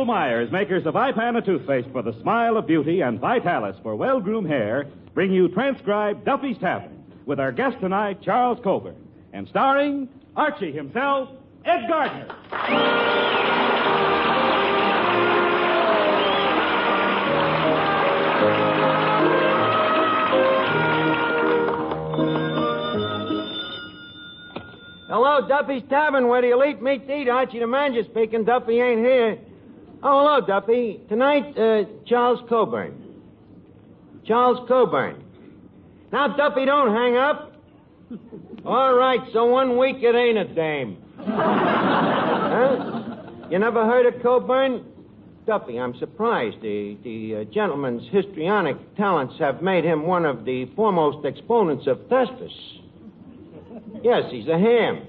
Myers, makers of Ipana toothpaste for the smile of beauty and Vitalis for well-groomed hair, bring you transcribed Duffy's Tavern with our guest tonight, Charles Coburn, and starring Archie himself, Ed Gardner. Hello, Duffy's Tavern, where the elite meet to eat. Archie the manager speaking. Duffy ain't here. Oh, hello, Duffy. Tonight, Charles Coburn. Charles Coburn. Now, Duffy, don't hang up. All right, so 1 week it ain't a dame. Huh? You never heard of Coburn? Duffy, I'm surprised. The gentleman's histrionic talents have made him one of the foremost exponents of Thespis. Yes, he's a ham.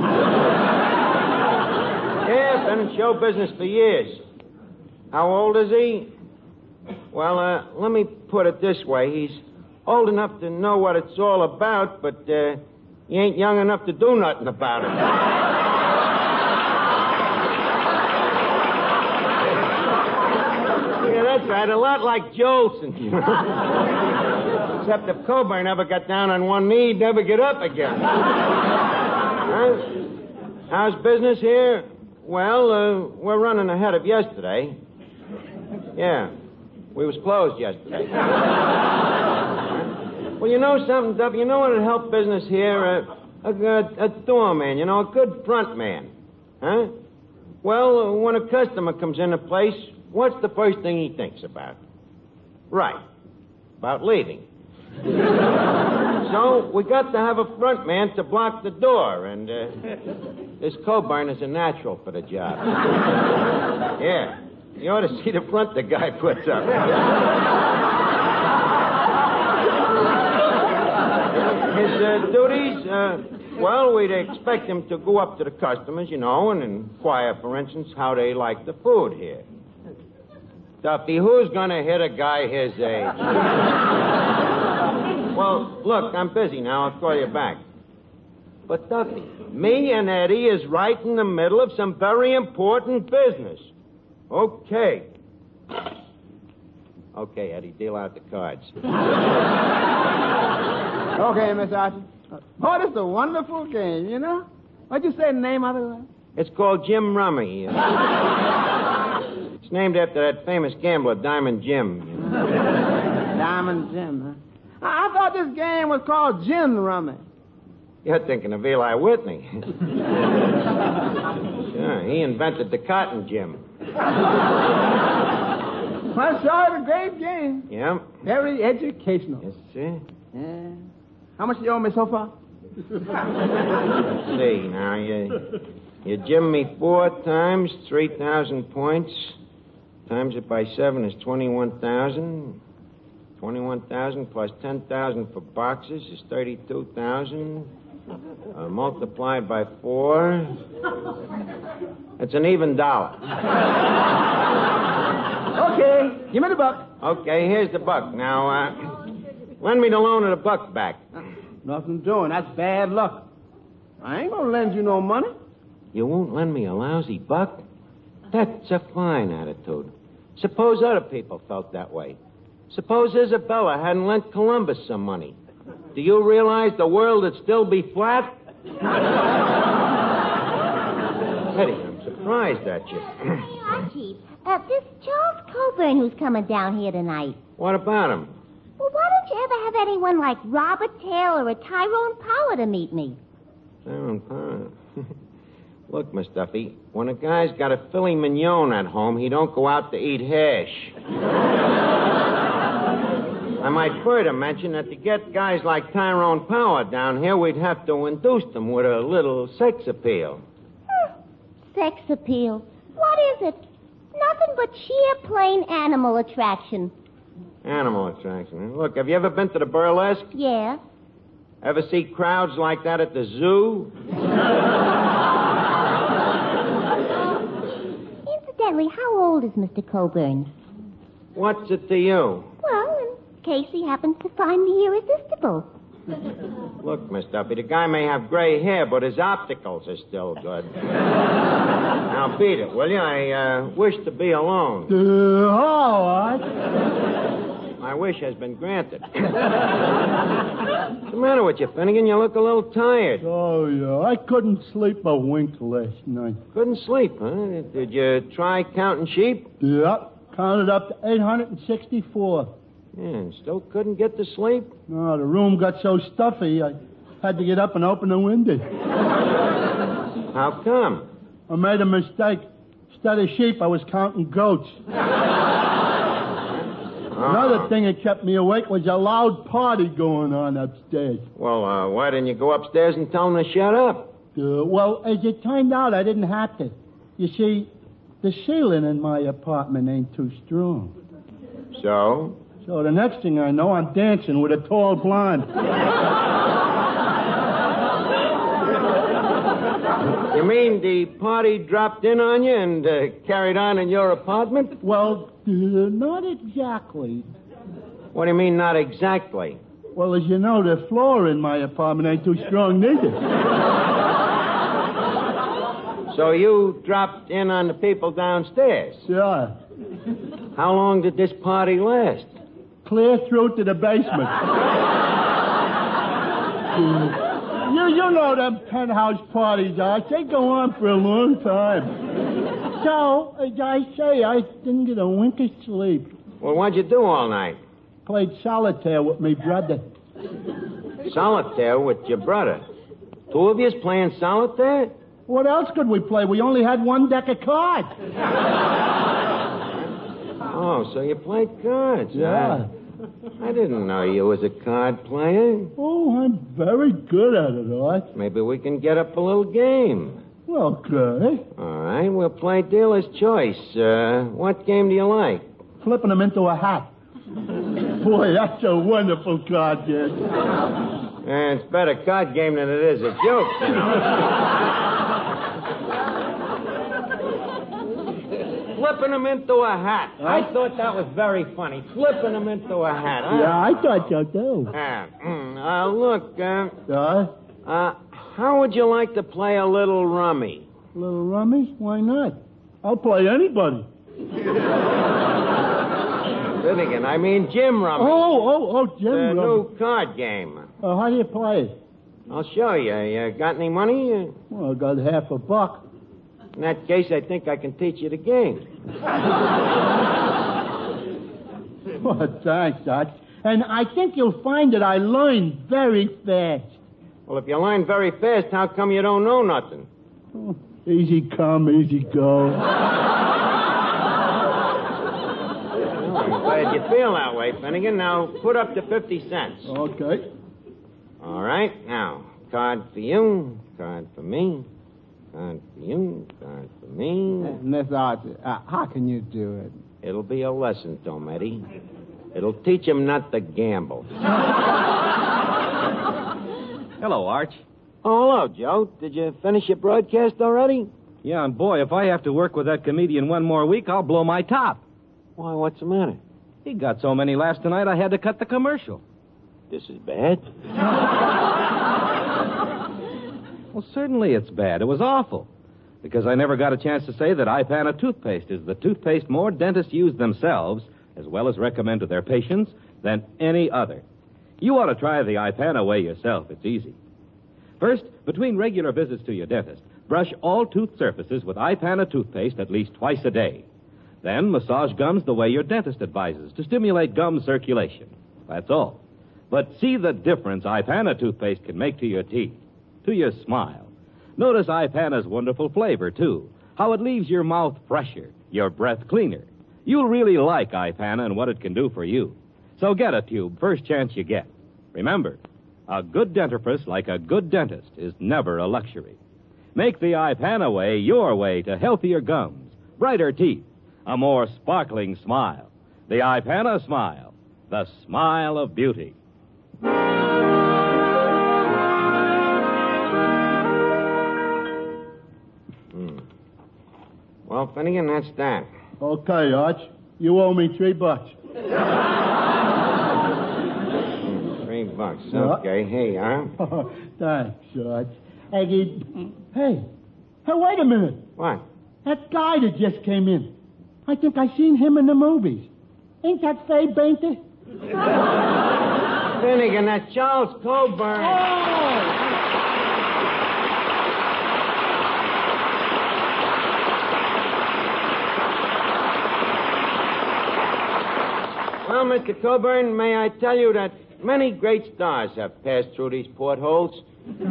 Yeah, been in show business for years. How old is he? Well, let me put it this way. He's old enough to know what it's all about, but he ain't young enough to do nothing about it. Yeah, that's right. A lot like Jolson. Except if Coburn ever got down on one knee, he'd never get up again. Huh? How's business here? Well, we're running ahead of yesterday. Yeah. We was closed yesterday. Well, you know something, Duffy? You know what'd help business here? A doorman, a good front man. Huh? Well, when a customer comes in a place, what's the first thing he thinks about? Right. About leaving. So we got to have a front man to block the door, and this Coburn is a natural for the job. Yeah. You ought to see the front the guy puts up. His duties, well, we'd expect him to go up to the customers, and inquire, for instance, how they like the food here. Duffy, who's going to hit a guy his age? Well, look, I'm busy now. I'll call you back. But, Duffy, me and Eddie is right in the middle of some very important business. Okay. Okay, Eddie, deal out the cards. Okay, Miss Archie. Oh, this is a wonderful game, What'd you say the name of it? It's called Jim Rummy. It's named after that famous gambler, Diamond Jim. Diamond Jim, huh? I thought this game was called Gin Rummy. You're thinking of Eli Whitney. Sure, he invented the cotton gin. Well, sure, it's a great game. Yeah. Very educational. Yes, sir. Yeah. How much you owe me so far? Let's see, now, you gym me 4 times, 3,000 points. Times it by 7 is 21,000. 21,000 plus 10,000 for boxes is 32,000. Multiplied by 4. It's an even dollar. Okay, give me the buck. Okay, here's the buck. Now, lend me the loan of the buck back. Nothing doing. That's bad luck. I ain't gonna lend you no money. You won't lend me a lousy buck? That's a fine attitude. Suppose other people felt that way. Suppose Isabella hadn't lent Columbus some money. Do you realize the world would still be flat? Eddie, I'm surprised at you. Hey, Archie, this Charles Coburn who's coming down here tonight. What about him? Well, why don't you ever have anyone like Robert Taylor or Tyrone Power to meet me? Tyrone Power? Look, Miss Duffy, when a guy's got a filet mignon at home, he don't go out to eat hash. I might further mention that to get guys like Tyrone Power down here, we'd have to induce them with a little sex appeal. Sex appeal? What is it? Nothing but sheer plain animal attraction. Animal attraction. Look, have you ever been to the burlesque? Yeah. Ever see crowds like that at the zoo? Incidentally, how old is Mr. Coburn? What's it to you? Well, in case he happens to find me irresistible. Look, Miss Duffy, the guy may have gray hair, but his opticals are still good. Now, beat it, will you? I wish to be alone. What? My wish has been granted. What's the matter with you, Finnegan? You look a little tired. Oh, yeah. I couldn't sleep a wink last night. Couldn't sleep, huh? Did you try counting sheep? Yep. Counted up to 864. Yeah, and still couldn't get to sleep? No, the room got so stuffy, I had to get up and open the window. How come? I made a mistake. Instead of sheep, I was counting goats. Another thing that kept me awake was a loud party going on upstairs. Well, why didn't you go upstairs and tell them to shut up? Well, as it turned out, I didn't have to. You see, the ceiling in my apartment ain't too strong. So? So the next thing I know, I'm dancing with a tall blonde. You mean the party dropped in on you and carried on in your apartment? Well, not exactly. What do you mean, not exactly? Well, as you know, the floor in my apartment ain't too strong neither. So you dropped in on the people downstairs? Sure. How long did this party last? Clear through to the basement. You know them penthouse parties, Arch. They go on for a long time. So, as I say, I didn't get a wink of sleep. Well, what'd you do all night? Played solitaire with me brother. Solitaire with your brother? Two of yous playing solitaire? What else could we play? We only had one deck of cards. Oh, so you played cards, Yeah. huh? I didn't know you was a card player. Oh, I'm very good at it, Arch. Maybe we can get up a little game. Okay. All right, we'll play dealer's choice. What game do you like? Flipping them into a hat. Boy, that's a wonderful card game. It's a better card game than it is a joke, you know. Flipping them into a hat. I thought that was very funny. Flipping them into a hat. Huh? Yeah, I thought so, too. Look, how would you like to play a little rummy? Little rummy? Why not? I'll play anybody. Finnegan, I mean Jim Rummy. Oh, Jim The Rummy. new card game. How do you play it? I'll show you. You got any money? Well, I got $50. In that case, I think I can teach you the game. Oh, thanks, Arch. And I think you'll find that I learn very fast. Well, if you learn very fast, how come you don't know nothing? Oh, easy come, easy go. I'm glad you feel that way, Finnegan. Now, put up to 50 cents. Okay. All right. Now, card for you, card for me, card for you, card for me. Miss Archie, how can you do it? It'll be a lesson, Tometi. It'll teach him not to gamble. Hello, Arch. Oh, hello, Joe. Did you finish your broadcast already? Yeah, and boy, if I have to work with that comedian one more week, I'll blow my top. Why, what's the matter? He got so many laughs tonight, I had to cut the commercial. This is bad. Well, certainly it's bad. It was awful. Because I never got a chance to say that Ipana toothpaste is the toothpaste more dentists use themselves, as well as recommend to their patients, than any other. You ought to try the Ipana way yourself. It's easy. First, between regular visits to your dentist, brush all tooth surfaces with Ipana toothpaste at least twice a day. Then massage gums the way your dentist advises to stimulate gum circulation. That's all. But see the difference Ipana toothpaste can make to your teeth, to your smile. Notice Ipana's wonderful flavor, too. How it leaves your mouth fresher, your breath cleaner. You'll really like Ipana and what it can do for you. So get a tube first chance you get. Remember, a good dentifrice like a good dentist is never a luxury. Make the Ipana way your way to healthier gums, brighter teeth, a more sparkling smile. The Ipana smile, the smile of beauty. Well, Finnegan, that's that. Okay, Arch. You owe me $3. $3. thanks. Okay, here you are. Oh, thanks, George. Hey, wait a minute. What? That guy that just came in. I think I seen him in the movies. Ain't that Faye Bainter? Finnegan, that's Charles Coburn. Oh! Well, Mr. Coburn, may I tell you that many great stars have passed through these portholes.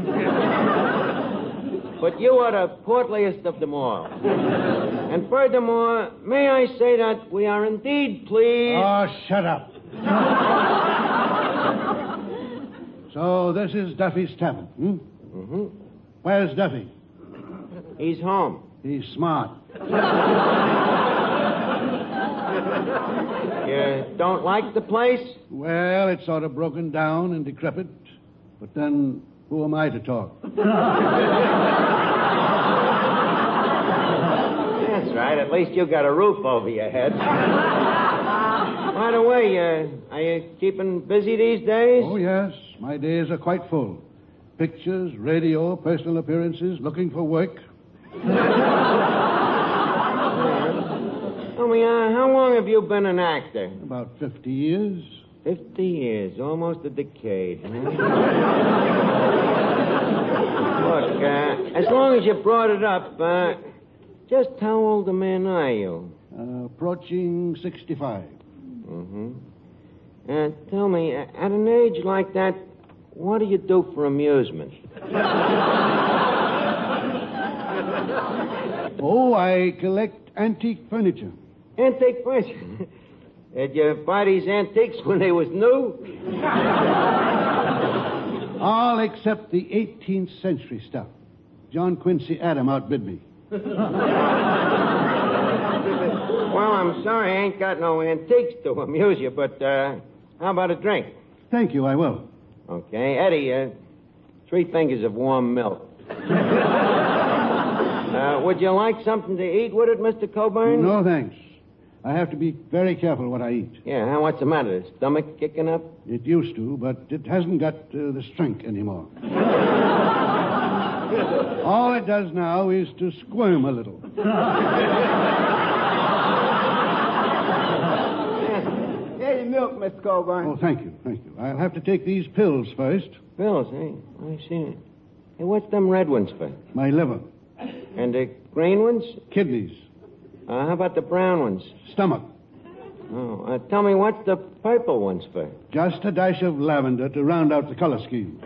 But you are the portliest of them all. And furthermore, may I say that we are indeed pleased... Oh, shut up. So this is Duffy's Tavern, hmm? Mm-hmm. Where's Duffy? He's home. He's smart. You don't like the place? Well, it's sort of broken down and decrepit. But then, who am I to talk? That's right. At least you got a roof over your head. By the way, are you keeping busy these days? Oh, yes. My days are quite full. Pictures, radio, personal appearances, looking for work. Tell me, how long have you been an actor? About 50 years. 50 years, almost a decade. Huh? Look, as long as you brought it up, just how old a man are you? Approaching 65. Mm-hmm. Tell me, at an age like that, what do you do for amusement? Oh, I collect antique furniture. Antique furniture? Did you buy these antiques when they was new? All except the 18th century stuff. John Quincy Adams outbid me. Well, I'm sorry I ain't got no antiques to amuse you, but how about a drink? Thank you, I will. Okay. Eddie, 3 fingers of warm milk. Would you like something to eat with it, Mr. Coburn? No, thanks. I have to be very careful what I eat. Yeah, what's the matter? The stomach kicking up? It used to, but it hasn't got the strength anymore. All it does now is to squirm a little. Here's your milk, Mr. Coburn. Oh, thank you. I'll have to take these pills first. Pills, eh? I see. Hey, what's them red ones for? My liver. And the green ones? Kidneys. How about the brown ones? Stomach. Oh, tell me, what's the purple ones for? Just a dash of lavender to round out the color scheme.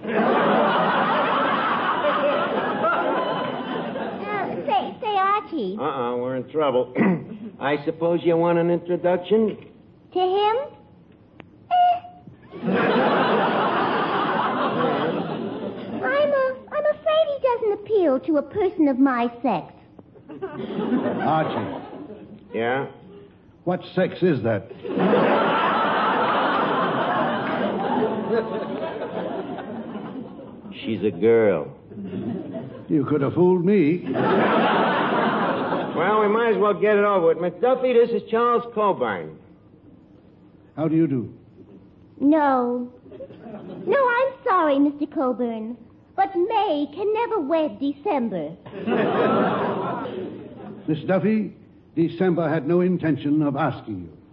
Say, Archie. We're in trouble. I suppose you want an introduction? To him? I'm afraid he doesn't appeal to a person of my sex. Archie. Yeah? What sex is that? She's a girl. You could have fooled me. Well, we might as well get it over with. Miss Duffy, this is Charles Coburn. How do you do? No, I'm sorry, Mr. Coburn. But May can never wed December. Miss Duffy, December had no intention of asking you.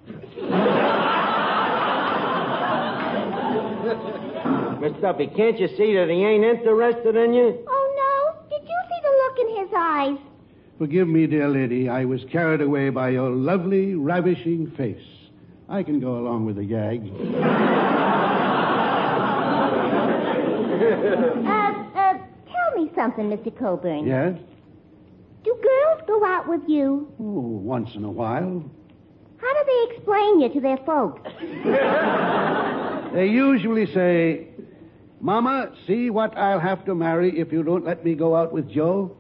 Miss Duffy, can't you see that he ain't interested in you? Oh, no? Did you see the look in his eyes? Forgive me, dear lady. I was carried away by your lovely, ravishing face. I can go along with the gag. Tell me something, Mr. Coburn. Yes? Do girls go out with you? Oh, once in a while. How do they explain you to their folks? They usually say, Mama, see what I'll have to marry if you don't let me go out with Joe?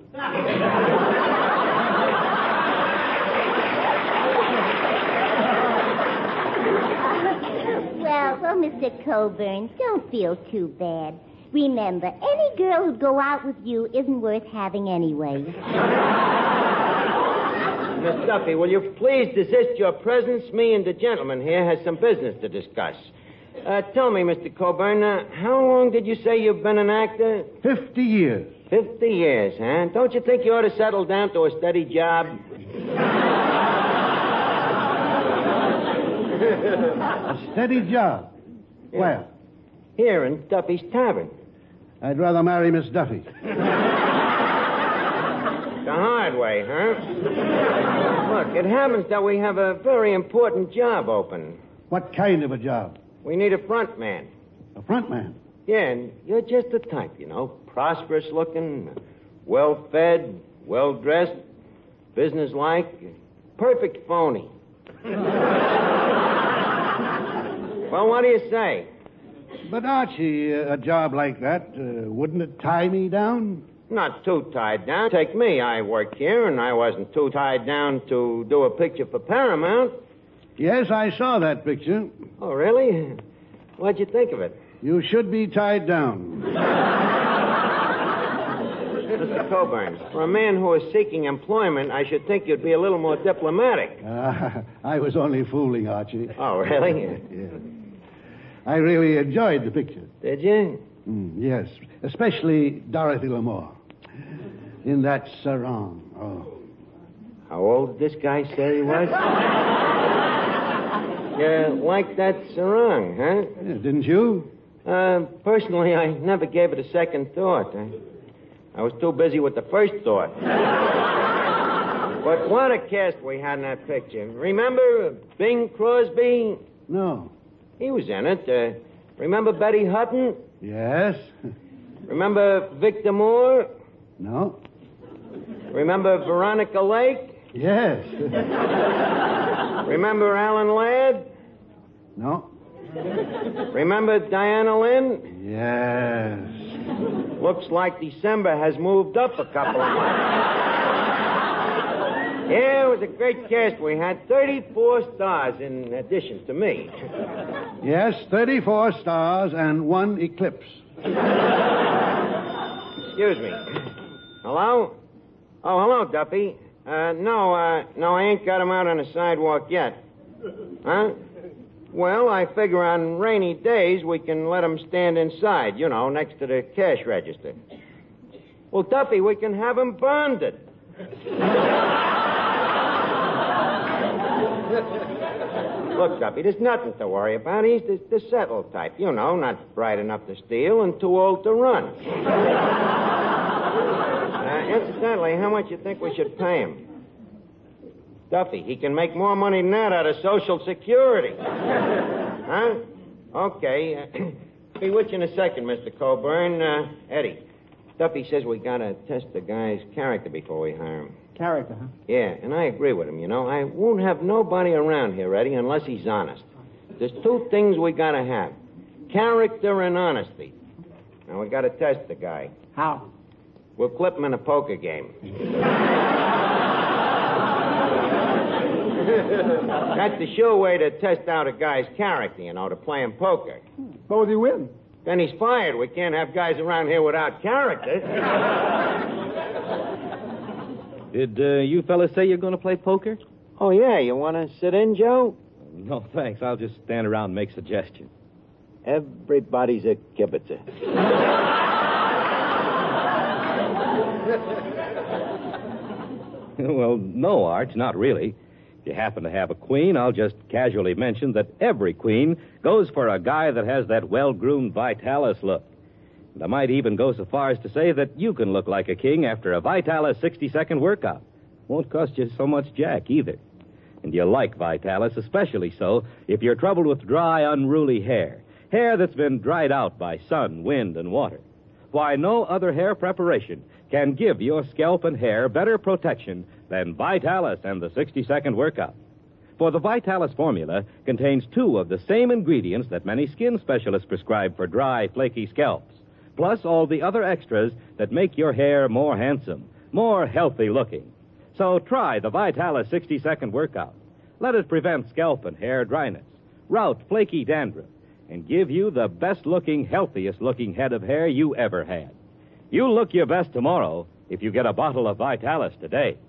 Well, Mr. Coburn, don't feel too bad. Remember, any girl who'd go out with you isn't worth having anyway. Miss Duffy, will you please desist your presence? Me and the gentleman here has some business to discuss. Tell me, Mr. Coburn, how long did you say you've been an actor? 50 years. 50 years, huh? Don't you think you ought to settle down to a steady job? A steady job. Yeah. Where? Here in Duffy's Tavern. I'd rather marry Miss Duffy. The hard way, huh? Look, it happens that we have a very important job open. What kind of a job? We need a front man. A front man. Yeah, and you're just the type, you know. Prosperous looking, well fed, well dressed, businesslike, perfect phony. Well, what do you say? But, Archie, a job like that, wouldn't it tie me down? Not too tied down. Take me. I work here, and I wasn't too tied down to do a picture for Paramount. Yes, I saw that picture. Oh, really? What'd you think of it? You should be tied down. Mr. Coburn, for a man who is seeking employment, I should think you'd be a little more diplomatic. I was only fooling, Archie. Oh, really? Yeah. I really enjoyed the picture. Did you? Yes, especially Dorothy Lamour. In that sarong. Oh. How old did this guy say he was? You like that sarong, huh? Yeah, didn't you? Personally, I never gave it a second thought. I was too busy with the first thought. But what a cast we had in that picture. Remember Bing Crosby? No. He was in it. Remember Betty Hutton? Yes. Remember Victor Moore? No. Remember Veronica Lake? Yes. Remember Alan Ladd? No. Remember Diana Lynn? Yes. Looks like December has moved up a couple of months. Yeah, it was a great cast. We had 34 stars in addition to me. Yes, 34 stars and 1 eclipse. Excuse me. Hello? Oh, hello, Duffy. No, I ain't got him out on the sidewalk yet. Huh? Well, I figure on rainy days we can let him stand inside, you know, next to the cash register. Well, Duffy, we can have him bonded. Look, Duffy, there's nothing to worry about. He's the settled type, you know, not bright enough to steal and too old to run. Incidentally, how much you think we should pay him? Duffy, he can make more money than that out of Social Security. Huh? Okay. Be with you in a second, Mr. Coburn. Eddie, Duffy says we gotta test the guy's character before we hire him. Character, huh? Yeah, and I agree with him, you know. I won't have nobody around here, Eddie, unless he's honest. There's 2 things we gotta have. Character and honesty. Now, we gotta test the guy. How? We'll clip him in a poker game. That's the sure way to test out a guy's character, you know, to play him poker. Suppose he wins. Then he's fired. We can't have guys around here without character. Did you fellas say you're going to play poker? Oh, yeah. You want to sit in, Joe? No, thanks. I'll just stand around and make suggestions. Everybody's a kibitzer. Well, no, Arch, not really. If you happen to have a queen, I'll just casually mention that every queen goes for a guy that has that well-groomed Vitalis look. And I might even go so far as to say that you can look like a king after a Vitalis 60-second workout. Won't cost you so much jack, either. And you like Vitalis, especially so if you're troubled with dry, unruly hair. Hair that's been dried out by sun, wind, and water. Why, no other hair preparation can give your scalp and hair better protection than Vitalis and the 60-second workout. For the Vitalis formula contains 2 of the same ingredients that many skin specialists prescribe for dry, flaky scalps, plus all the other extras that make your hair more handsome, more healthy looking. So try the Vitalis 60-second workout. Let it prevent scalp and hair dryness, rout flaky dandruff, and give you the best-looking, healthiest-looking head of hair you ever had. You'll look your best tomorrow if you get a bottle of Vitalis today.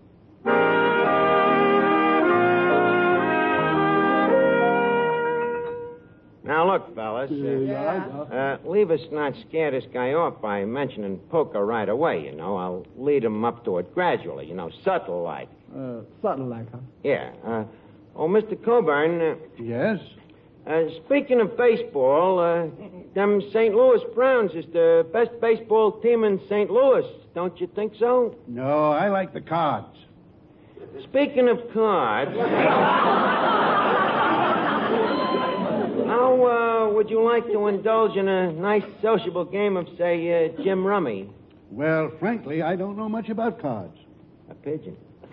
Now, look, fellas. fellas. Leave us not scare this guy off by mentioning poker right away, you know. I'll lead him up to it gradually, you know, subtle like. Subtle like, huh? Yeah. Mr. Coburn. Yes? Speaking of baseball, them St. Louis Browns is the best baseball team in St. Louis. Don't you think so? No, I like the Cards. Speaking of cards, how would you like to indulge in a nice sociable game of, say, Jim Rummy? Well, frankly, I don't know much about cards. A pigeon.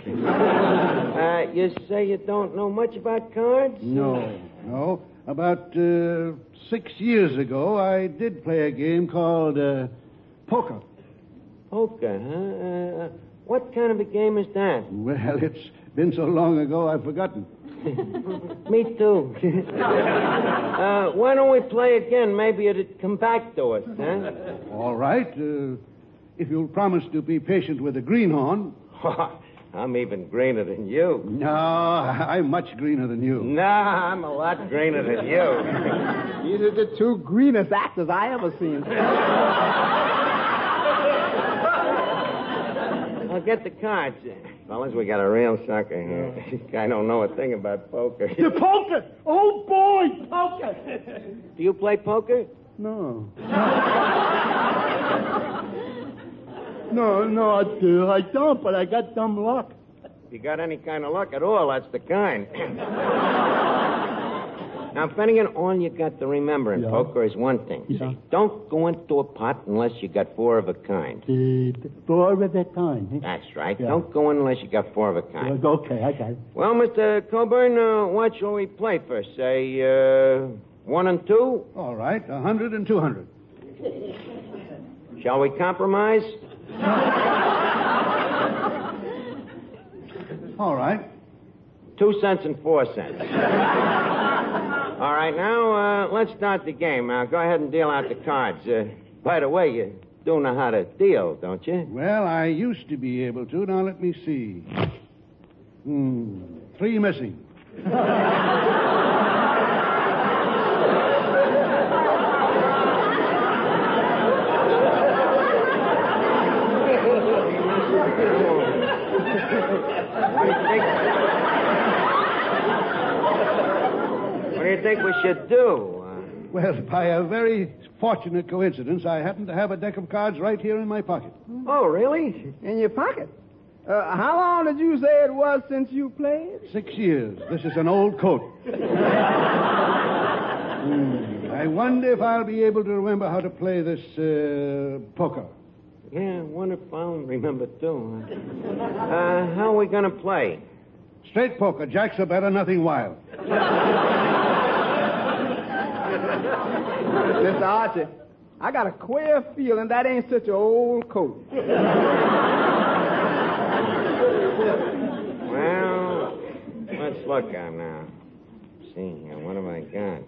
You say you don't know much about cards? No. About 6 years ago, I did play a game called poker. Poker, huh? What kind of a game is that? Well, it's been so long ago, I've forgotten. Me too. Why don't we play again? Maybe it'd come back to us, huh? All right. If you'll promise to be patient with the greenhorn. I'm even greener than you. No, I'm much greener than you. Nah, I'm a lot greener than you. These are the two greenest actors I ever seen. I'll get the cards. Fellas, we got a real sucker here. This guy don't know a thing about poker. The poker! Oh, boy, poker! Do you play poker? No. No, I don't, but I got dumb luck. If you got any kind of luck at all, that's the kind. Now, Finnegan, all you got to remember in poker is one thing. Yeah. See, don't go into a pot unless you got four of a kind. Four of a kind. Huh? That's right. Yeah. Don't go in unless you got four of a kind. Okay, I got it. Well, Mr. Coburn, what shall we play first? Say, 1 and 2? All right, 100 and 200. Shall we compromise? All right. 2 cents and 4 cents. All right, now, let's start the game. Now, go ahead and deal out the cards. By the way, you do know how to deal, don't you? Well, I used to be able to. Now, let me see. 3 missing. What do you think we should do? Well, by a very fortunate coincidence, I happen to have a deck of cards right here in my pocket. Oh, really? In your pocket? How long did you say it was since you played? 6 years. This is an old coat. I wonder if I'll be able to remember how to play this poker. Yeah, I wonder if I'll remember, too. How are we going to play? Straight poker. Jacks are better, nothing wild. Mr. Archie, I got a queer feeling that ain't such an old coat. Well, let's look out now. See here, what have I got?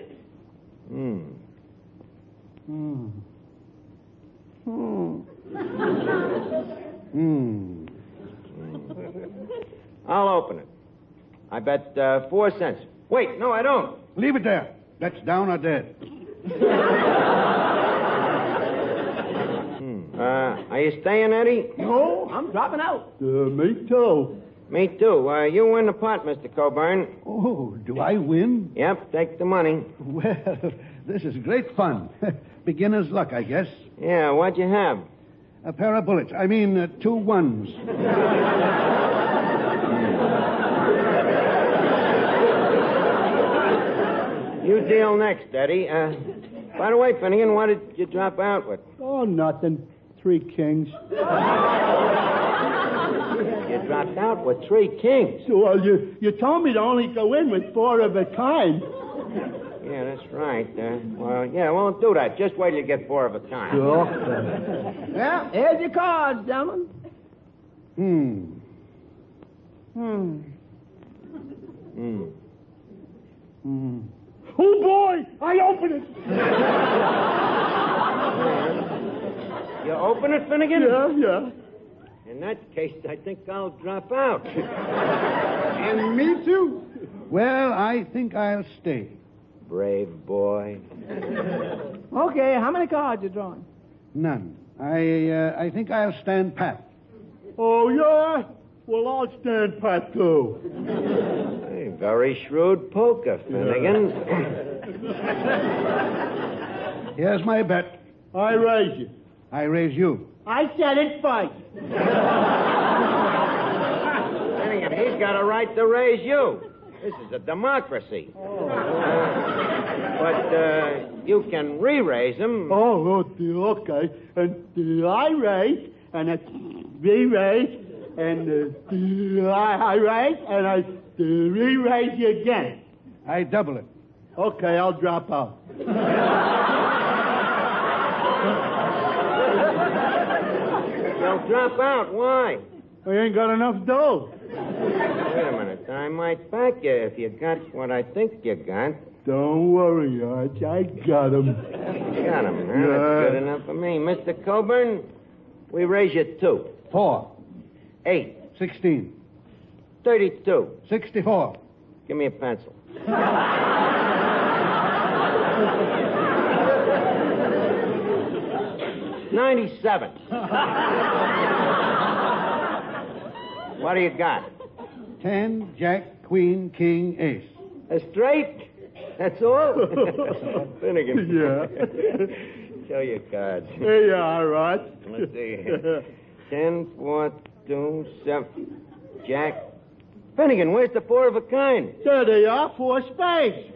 I'll open it. I bet 4 cents. Wait, no, I don't. Leave it there. Bets down or dead. Are you staying, Eddie? No, I'm dropping out. Me too. Me too. You win the pot, Mr. Coburn. Oh, do I win? Yep, take the money. Well, this is great fun. Beginner's luck, I guess. Yeah, what'd you have? A pair of bullets. I mean, 2 ones. You deal next, Eddie. By the way, Finnegan, what did you drop out with? Oh, nothing. 3 kings. You dropped out with 3 kings. Well, you told me to only go in with 4 of a kind. Yeah, that's right. Well, do that. Just wait till you get 4 of a kind. Sure. Well, here's your cards, gentlemen. Oh, boy! I open it! You open it, Finnegan? Yeah. In that case, I think I'll drop out. And me too. Well, I think I'll stay. brave boy. Okay, how many cards you drawing? None. I think I'll stand pat. Oh, yeah? Well, I'll stand pat, too. Hey, very shrewd poker, Finnegan. Here's my bet. I raise you. I raise you. I said it first. Finnegan, he's got a right to raise you. This is a democracy. But you can re-raise him. Oh, okay. And I raise, and I re-raise, and I raise, and I re-raise you again. I double it. Okay, I'll drop out. You'll drop out. Why? I ain't got enough dough. Wait a minute. I might back you if you got what I think you got. Don't worry, Arch. I got him. Got him, huh? That's good enough for me. Mr. Coburn, we raise you 2. 4. 8. 16. 32. 64. Give me a pencil. $97. What do you got? 10, Jack, Queen, King, Ace. A straight? That's all? Finnegan. Yeah. Show your cards. Here you are, Arch. Let's see here. 10, 4, 2, 7. Jack. Finnegan, where's the 4 of a kind? There they are, 4 spades.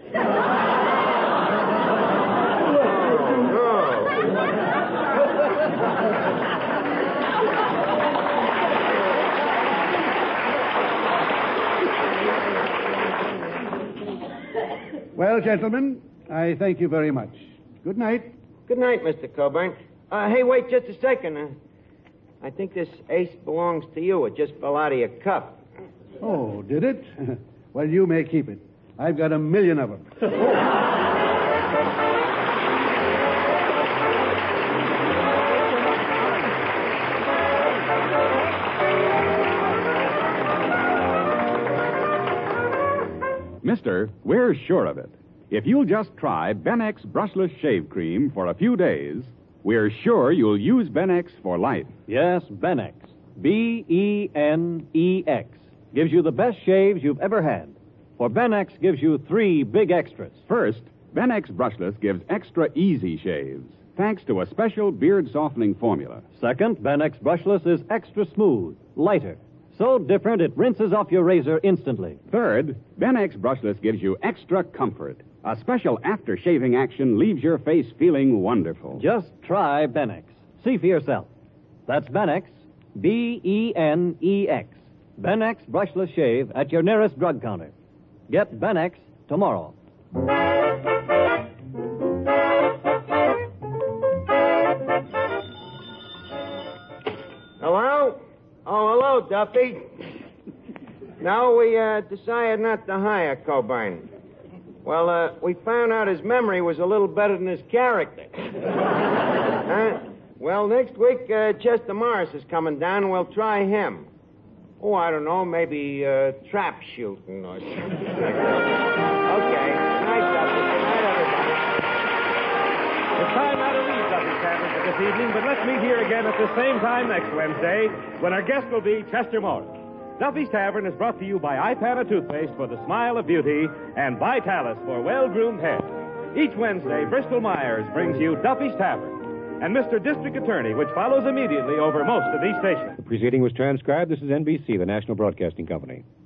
Well, gentlemen, I thank you very much. Good night. Good night, Mr. Coburn. Hey, wait just a second. I think this ace belongs to you. It just fell out of your cup. Oh, did it? Well, you may keep it. I've got 1 million of them. Mister, we're sure of it. If you'll just try Benex Brushless Shave Cream for a few days, we're sure you'll use Benex for life. Yes, Benex. Benex. Gives you the best shaves you've ever had. For Benex gives you 3 big extras. First, Benex Brushless gives extra easy shaves, thanks to a special beard-softening formula. Second, Benex Brushless is extra smooth, lighter. So different it rinses off your razor instantly. Third, Benex Brushless gives you extra comfort. A special after-shaving action leaves your face feeling wonderful. Just try Benex. See for yourself. That's Benex, Benex. Benex Brushless Shave at your nearest drug counter. Get Benex tomorrow. Hello? Oh, hello, Duffy. No, we decided not to hire Coburn. Well, we found out his memory was a little better than his character. Well, next week, Chester Morris is coming down, and we'll try him. Oh, I don't know, maybe trap shooting or something like that. Okay. Good night, Duffy. Good night, everybody. It's time now to leave Duffy's Tavern for this evening, but let's meet here again at the same time next Wednesday when our guest will be Chester Morris. Duffy's Tavern is brought to you by Ipana Toothpaste for the smile of beauty and Vitalis for well-groomed hair. Each Wednesday, Bristol Myers brings you Duffy's Tavern and Mr. District Attorney, which follows immediately over most of these stations. The proceeding was transcribed. This is NBC, the National Broadcasting Company.